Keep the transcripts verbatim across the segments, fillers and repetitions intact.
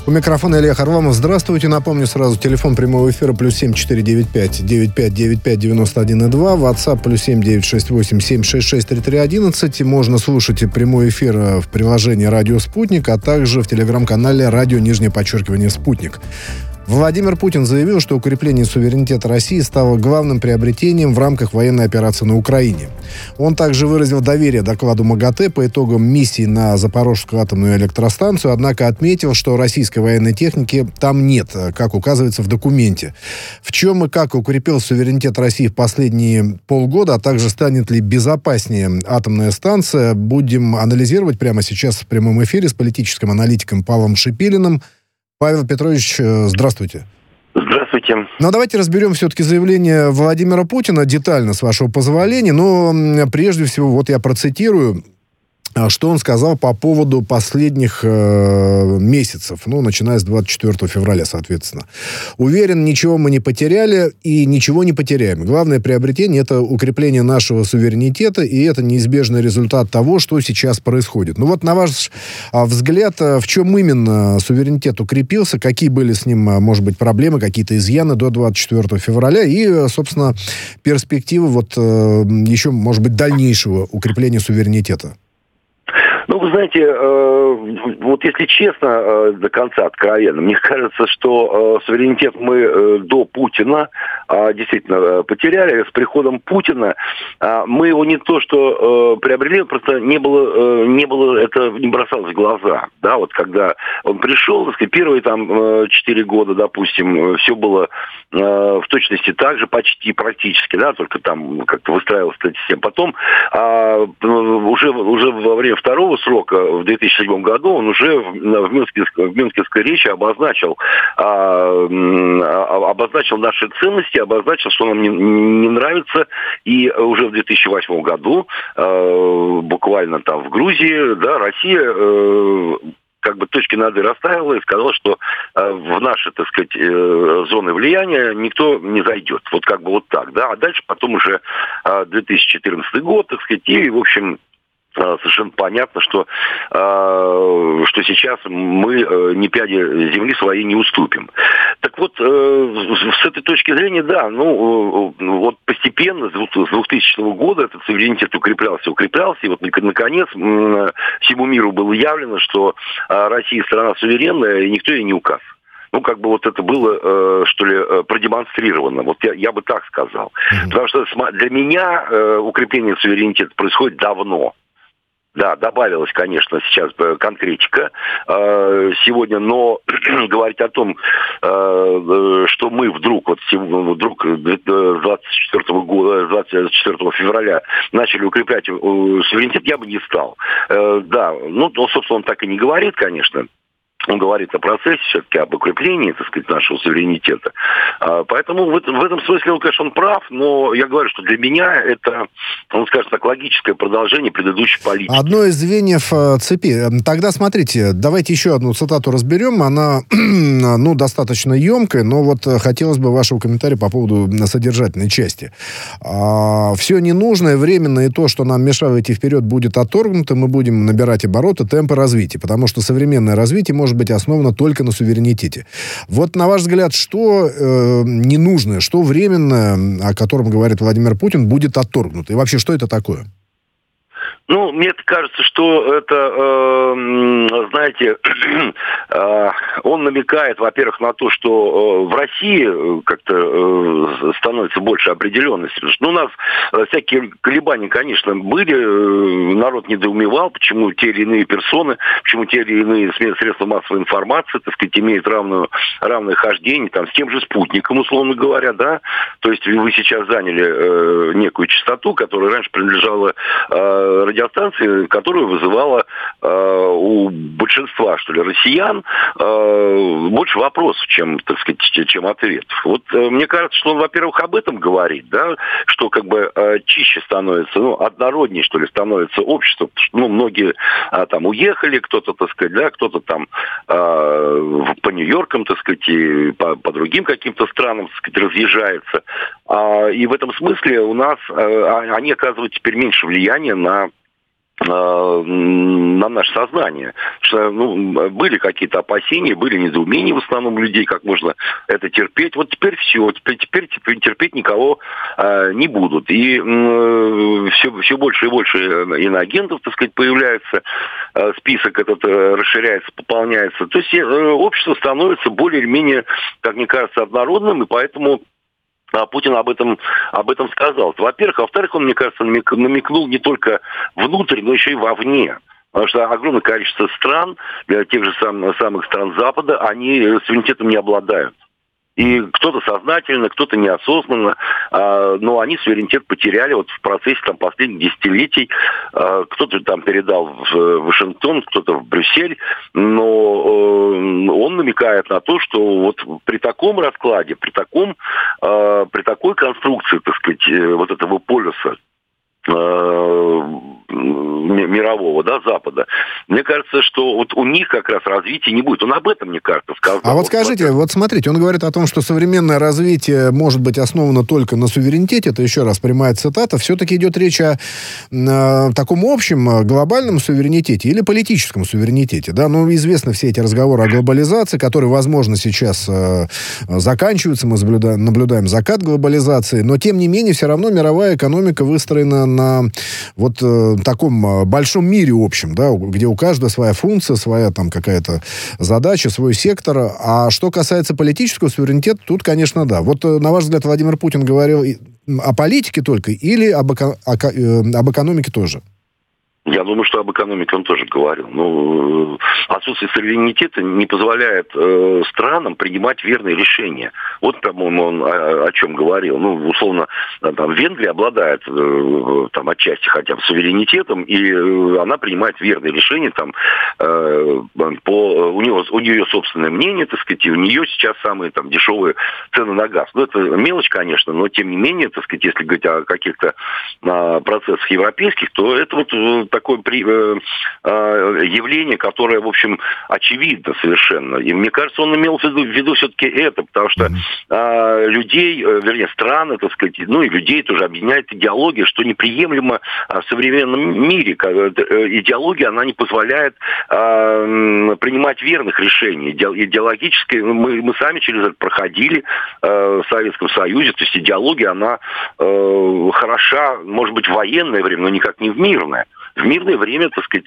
У микрофона Илья Харламов. Здравствуйте. Напомню сразу, телефон прямого эфира плюс семь четыре девять пять девять пять девять пять девяносто один и два, WhatsApp плюс семь девять шесть восемь семь шесть шесть три три одиннадцать. Можно слушать прямой эфир в приложении «Радио Спутник», а также в телеграм-канале «Радио нижнее подчеркивание Спутник». Владимир Путин заявил, что укрепление суверенитета России стало главным приобретением в рамках военной операции на Украине. Он также выразил доверие докладу МАГАТЭ по итогам миссии на Запорожскую атомную электростанцию, однако отметил, что российской военной техники там нет, как указывается в документе. В чем и как укрепил суверенитет России в последние полгода, а также станет ли безопаснее атомная станция, будем анализировать прямо сейчас в прямом эфире с политическим аналитиком Павлом Шипилиным. Павел Петрович, здравствуйте. Здравствуйте. Ну, давайте разберем все-таки заявление Владимира Путина детально, с вашего позволения. Но прежде всего, вот я процитирую, что он сказал по поводу последних э, месяцев, ну, начиная с двадцать четвёртого февраля, соответственно. Уверен, ничего мы не потеряли и ничего не потеряем. Главное приобретение – это укрепление нашего суверенитета, и это неизбежный результат того, что сейчас происходит. Ну, вот на ваш взгляд, в чем именно суверенитет укрепился, какие были с ним, может быть, проблемы, какие-то изъяны до двадцать четвёртого февраля и, собственно, перспективы вот э, еще, может быть, дальнейшего укрепления суверенитета? Ну, вы знаете, э, вот если честно, э, до конца откровенно, мне кажется, что э, суверенитет мы э, до Путина э, действительно э, потеряли. С приходом Путина э, мы его не то что э, приобрели, просто не было, э, не было, это не бросалось в глаза. Да, вот когда он пришел, так сказать, первые там четыре года, допустим, все было э, в точности так же, почти практически, да, только там как-то выстраивалась эта система. Потом э, уже, уже во время второго срока в две тысячи седьмом году он уже в, в, Минске, в Минских речи обозначил, а, а, обозначил наши ценности, обозначил, что нам не, не нравится. И уже в две тысячи восьмом году, а, буквально там в Грузии, да, Россия а, как бы точки над «и» расставила и сказала, что э, в наши, так сказать, э, зоны влияния никто не зайдет. Вот как бы вот так, да. А дальше потом уже э, две тысячи четырнадцатый год, так сказать, и, в общем, совершенно понятно, что, э, что сейчас мы э, ни пяди земли своей не уступим. Так вот, э, с этой точки зрения, да, ну, э, вот постепенно, с двухтысячного года этот суверенитет укреплялся, укреплялся, и вот наконец э, всему миру было явлено, что э, Россия страна суверенная, и никто ей не указ. Ну, как бы вот это было, э, что ли, э, продемонстрировано. Вот я, я бы так сказал. Mm-hmm. Потому что для меня э, укрепление суверенитета происходит давно. Да, добавилась, конечно, сейчас конкретика э, сегодня, но говорить о том, э, что мы вдруг, вот вдруг двадцать четвёртого года, двадцать четвёртого февраля начали укреплять э, суверенитет, я бы не стал. Э, да, ну, собственно, он так и не говорит, конечно. Он говорит о процессе, все-таки об укреплении, так сказать, нашего суверенитета. А, поэтому в этом, в этом смысле, он, конечно, он прав, но я говорю, что для меня это, он скажет так, логическое продолжение предыдущей политики. Одно из звеньев э, цепи. Тогда смотрите, давайте еще одну цитату разберем. Она, ну, достаточно емкая, но вот хотелось бы вашего комментария по поводу содержательной части. А, все ненужное, временное и то, что нам мешало идти вперед, будет отторгнуто, мы будем набирать обороты, темпы развития, потому что современное развитие может быть основано только на суверенитете. Вот, на ваш взгляд, что э, ненужное, что временное, о котором говорит Владимир Путин, будет отторгнуто? И вообще, что это такое? Ну, мне кажется, что это, э, знаете, э, он намекает, во-первых, на то, что э, в России как-то э, становится больше определенности. Потому что, ну, у нас э, всякие колебания, конечно, были. Э, народ недоумевал, почему те или иные персоны, почему те или иные средства массовой информации, так сказать, имеют равную, равное хождение, там, с тем же спутником, условно говоря, да. То есть вы сейчас заняли э, некую частоту, которая раньше принадлежала э, радиостанции, которая вызывала э, у большинства, что ли, россиян э, больше вопросов, чем, так сказать, чем ответов. Вот э, мне кажется, что он, во-первых, об этом говорит, да, что как бы э, чище становится, ну, однороднее, что ли, становится общество. Ну, многие э, там уехали, кто-то, так сказать, да, кто-то там э, по Нью-Йоркам, так сказать, и по, по другим каким-то странам, так сказать, разъезжается. А, и в этом смысле у нас э, они оказывают теперь меньше влияния на на наше сознание. Что, ну, были какие-то опасения, были недоумения в основном людей, как можно это терпеть. Вот теперь все, теперь, теперь, теперь терпеть никого э, не будут. И э, все, все больше и больше иноагентов, так сказать, появляется, э, список этот э, расширяется, пополняется. То есть э, общество становится более или менее, как мне кажется, однородным, и поэтому А Путин об этом, об этом сказал. Во-первых, а во-вторых, он, мне кажется, намекнул не только внутрь, но еще и вовне. Потому что огромное количество стран, тех же сам, самых стран Запада, они суверенитетом не обладают. И кто-то сознательно, кто-то неосознанно, э, но они суверенитет потеряли вот в процессе там, последних десятилетий. Э, кто-то там передал в Вашингтон, кто-то в Брюссель, но э, он намекает на то, что вот при таком раскладе, при, таком, э, при такой конструкции, так сказать, э, вот этого полюса, мирового, да, Запада. Мне кажется, что вот у них как раз развития не будет. Он об этом, мне кажется, сказал. А вот скажите, вот смотрите, он говорит о том, что современное развитие может быть основано только на суверенитете. Это еще раз прямая цитата. Все-таки идет речь о, о таком общем глобальном суверенитете или политическом суверенитете. Да? Ну, известны все эти разговоры о глобализации, которые, возможно, сейчас э, заканчиваются. Мы наблюдаем, наблюдаем закат глобализации. Но, тем не менее, все равно мировая экономика выстроена на вот э, таком э, большом мире общем, да, где у каждого своя функция, своя там какая-то задача, свой сектор. А что касается политического суверенитета, тут, конечно, да. Вот, э, на ваш взгляд, Владимир Путин говорил о политике только или об, эко- око- э, об экономике тоже? Я думаю, что об экономике он тоже говорил. Ну, отсутствие суверенитета не позволяет э, странам принимать верные решения. Вот, по-моему, он о, о чем говорил. Ну, условно, там, Венгрия обладает э, там, отчасти хотя бы суверенитетом, и э, она принимает верные решения. Там, э, по, у, него, у нее собственное мнение, так сказать, и у нее сейчас самые там, дешевые цены на газ. Ну, это мелочь, конечно, но, тем не менее, так сказать, если говорить о каких-то э, процессах европейских, то это вот такое при, э, э, явление, которое, в общем, очевидно совершенно. И мне кажется, он имел в виду, в виду все-таки это, потому что э, людей, э, вернее, страны, так сказать, ну и людей тоже объединяет идеология, что неприемлемо э, в современном мире. Э, идеология, она не позволяет э, принимать верных решений. Идеологически, мы, мы сами через это проходили э, в Советском Союзе, то есть идеология, она э, хороша, может быть, в военное время, но никак не в мирное. В мирное время, так сказать,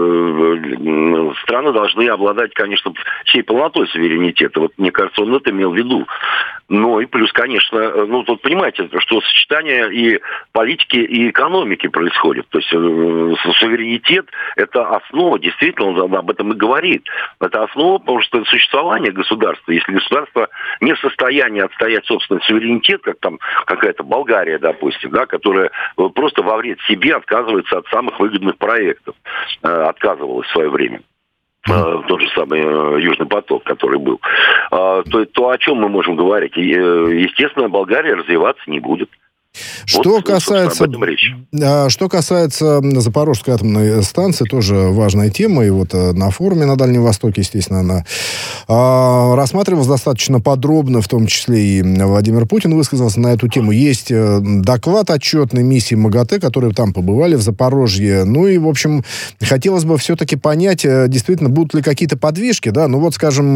страны должны обладать, конечно, всей полнотой суверенитета. Вот, мне кажется, он это имел в виду. Ну и плюс, конечно, ну тут понимаете, что сочетание и политики, и экономики происходит. То есть суверенитет – это основа, действительно, он об этом и говорит. Это основа, потому что существование государства, если государство не в состоянии отстоять собственный суверенитет, как там какая-то Болгария, допустим, да, которая просто во вред себе отказывается от самых выгодных проектов, отказывалась в свое время. Тот же самый Южный поток, который был. То, то о чем мы можем говорить? Естественно, Болгария развиваться не будет. Что, вот, касается, что касается Запорожской атомной станции, тоже важная тема, и вот на форуме на Дальнем Востоке, естественно, она а, рассматривалась достаточно подробно, в том числе и Владимир Путин высказался на эту тему. Есть доклад отчетной миссии МАГАТЭ, которые там побывали в Запорожье. Ну и, в общем, хотелось бы все-таки понять, действительно, будут ли какие-то подвижки, да, ну вот, скажем,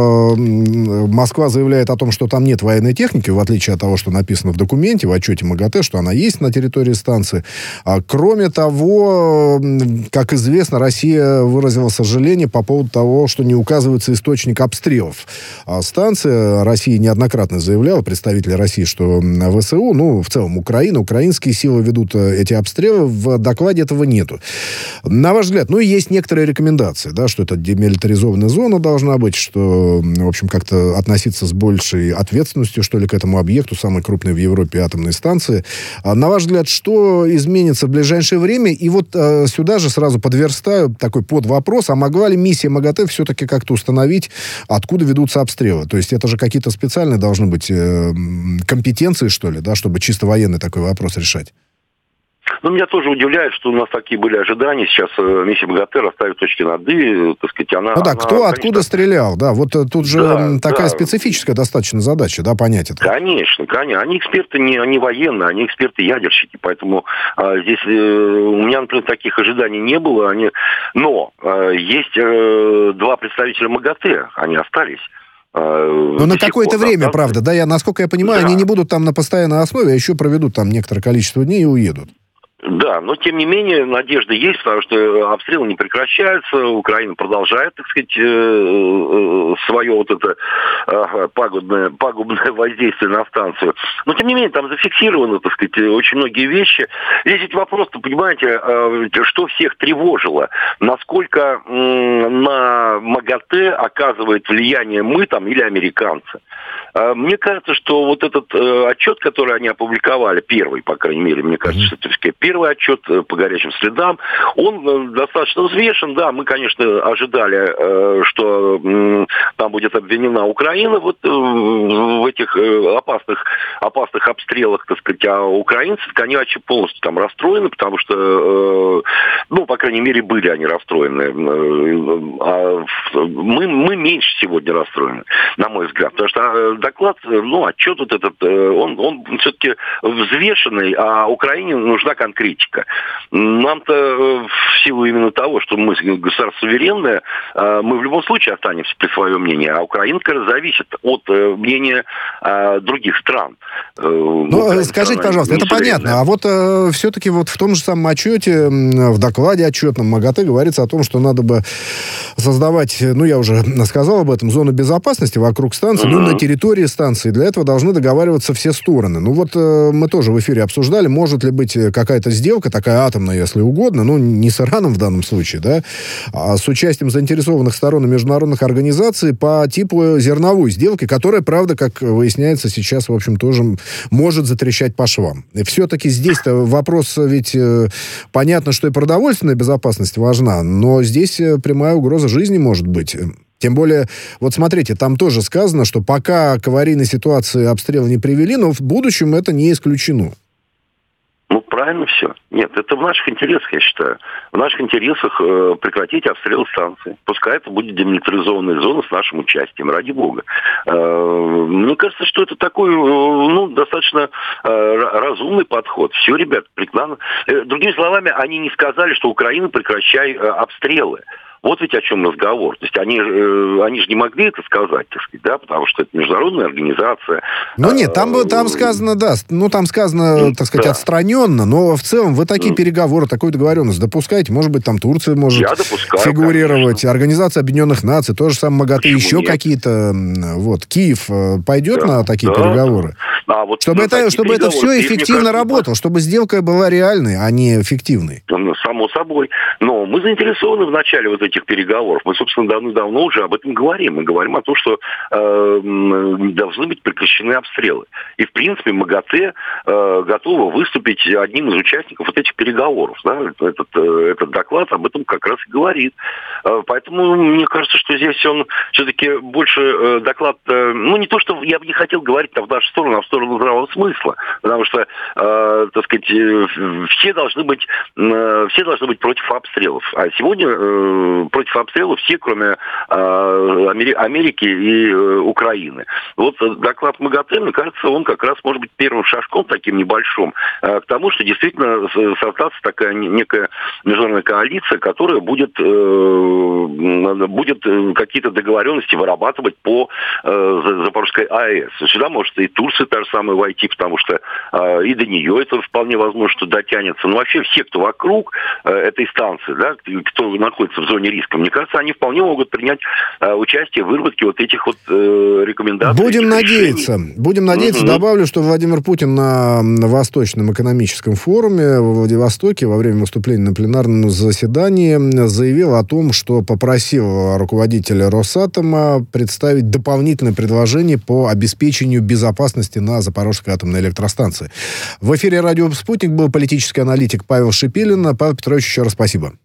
Москва заявляет о том, что там нет военной техники, в отличие от того, что написано в документе, в отчете МАГАТЭ, что она есть на территории станции. А, кроме того, как известно, Россия выразила сожаление по поводу того, что не указывается источник обстрелов. А станция, Россия неоднократно заявляла, представители России, что ВСУ, ну, в целом Украина, украинские силы ведут эти обстрелы, в докладе этого нету. На ваш взгляд, ну, есть некоторые рекомендации, да, что это демилитаризованная зона должна быть, что, в общем, как-то относиться с большей ответственностью, что ли, к этому объекту, самой крупной в Европе атомной станции. На ваш взгляд, что изменится в ближайшее время? И вот э, сюда же сразу подверстаю такой подвопрос, а могла ли миссия МАГАТЭ все-таки как-то установить, откуда ведутся обстрелы? То есть это же какие-то специальные должны быть э, компетенции, что ли, да, чтобы чисто военный такой вопрос решать? Но меня тоже удивляет, что у нас такие были ожидания. Сейчас миссия МАГАТЭ расставит точки над «и», так сказать, она... Ну да, она, кто конечно... откуда стрелял, да, вот тут же да, такая да. специфическая достаточно задача, да, понять это. Конечно, конечно. Они эксперты не, они военные, они эксперты-ядерщики, поэтому а, здесь э, у меня, например, таких ожиданий не было. Они... Но э, есть э, два представителя МАГАТЭ, они остались. Ну, на какое-то время, правда, да, я, насколько я понимаю, да. Они не будут там на постоянной основе, а еще проведут там некоторое количество дней и уедут. Да, но тем не менее надежда есть, потому что обстрелы не прекращаются, Украина продолжает, так сказать, свое вот это пагубное, пагубное воздействие на станцию. Но тем не менее там зафиксировано, так сказать, очень многие вещи. Здесь ведь вопрос-то, понимаете, что всех тревожило, насколько на МАГАТЭ оказывает влияние мы там или американцы. Мне кажется, что вот этот э, отчет, который они опубликовали, первый, по крайней мере, мне кажется, что это первый отчет по горячим следам, он э, достаточно взвешен. Да, мы, конечно, ожидали, э, что э, там будет обвинена Украина вот, э, в этих э, опасных, опасных обстрелах, так сказать, а украинцы, они вообще полностью там расстроены, потому что, э, ну, по крайней мере, были они расстроены. Э, а мы, мы меньше сегодня расстроены, на мой взгляд, потому что доклад, ну, отчет вот этот, он, он все-таки взвешенный, а Украине нужна конкретика. Нам-то в силу именно того, что мы государство суверенное, мы в любом случае останемся при своем мнении, а Украина, конечно, зависит от мнения других стран. Ну, ну скажите, пожалуйста, это понятно, а вот э, все-таки вот в том же самом отчете, в докладе отчетном МАГАТЭ говорится о том, что надо бы создавать, ну, я уже сказал об этом, зону безопасности вокруг станции, mm-hmm. ну, на территории станции. Для этого должны договариваться все стороны. Ну, вот э, мы тоже в эфире обсуждали, может ли быть какая-то сделка, такая атомная, если угодно, ну, не с Ираном в данном случае, да, а с участием заинтересованных сторон и международных организаций по типу зерновой сделки, которая, правда, как выясняется, сейчас, в общем, тоже может затрещать по швам. И все-таки здесь-то вопрос ведь э, понятно, что и продовольственная безопасность важна, но здесь прямая угроза жизни может быть. Тем более, вот смотрите, там тоже сказано, что пока к аварийной ситуации обстрелы не привели, но в будущем это не исключено. Ну, правильно все. Нет, это в наших интересах, я считаю. В наших интересах э, прекратить обстрел станции. Пускай это будет демилитаризованная зона с нашим участием, ради бога. Э, мне кажется, что это такой, э, ну, достаточно э, разумный подход. Все, ребят, прекрасно. Э, другими словами, они не сказали, что Украина прекращай э, обстрелы. Вот ведь о чем разговор. То есть они, э, они же не могли это сказать, так сказать, да, потому что это международная организация. Ну нет, там, там сказано, да, ну там сказано, так сказать, да. отстраненно, но в целом вы такие mm. переговоры, такую договоренность допускаете. Может быть, там Турция может допускаю, фигурировать, конечно. Организация Объединенных Наций, то же самое МАГАТЭ, еще нет? какие-то, вот, Киев пойдет да. на такие да. переговоры? А, вот, чтобы это, чтобы это все эффективно работало, чтобы сделка была реальной, а не фиктивной. Само собой. Но мы заинтересованы в начале вот этих переговоров. Мы, собственно, давно-давно уже об этом говорим. Мы говорим о том, что э, должны быть прекращены обстрелы. И, в принципе, МАГАТЭ э, готова выступить одним из участников вот этих переговоров. Да? Этот, э, этот доклад об этом как раз и говорит. Э, поэтому мне кажется, что здесь он все-таки больше э, доклад... Э, ну, не то, что я бы не хотел говорить там, в нашу сторону, а в сторону здравого смысла. Потому что, э, так сказать, э, все должны быть, э, все должны быть против обстрелов. А сегодня... Э, против обстрелов все, кроме э, Америки и э, Украины. Вот доклад МАГАТЭ, мне кажется, он как раз может быть первым шажком таким небольшим э, к тому, что действительно создастся такая некая международная коалиция, которая будет, э, будет какие-то договоренности вырабатывать по э, Запорожской АЭС. Сюда может и Турция та же самая войти, потому что э, и до нее это вполне возможно, что дотянется. Но вообще все, кто вокруг э, этой станции, да, кто находится в зоне риска, мне кажется, они вполне могут принять э, участие в выработке вот этих вот э, рекомендаций. Будем надеяться. Решений. Будем надеяться. Mm-hmm. Добавлю, что Владимир Путин на, на Восточном экономическом форуме в Владивостоке во время выступления на пленарном заседании заявил о том, что попросил руководителя Росатома представить дополнительное предложение по обеспечению безопасности на Запорожской атомной электростанции. В эфире радио «Спутник» был политический аналитик Павел Шипилин. Павел Петрович, еще раз спасибо.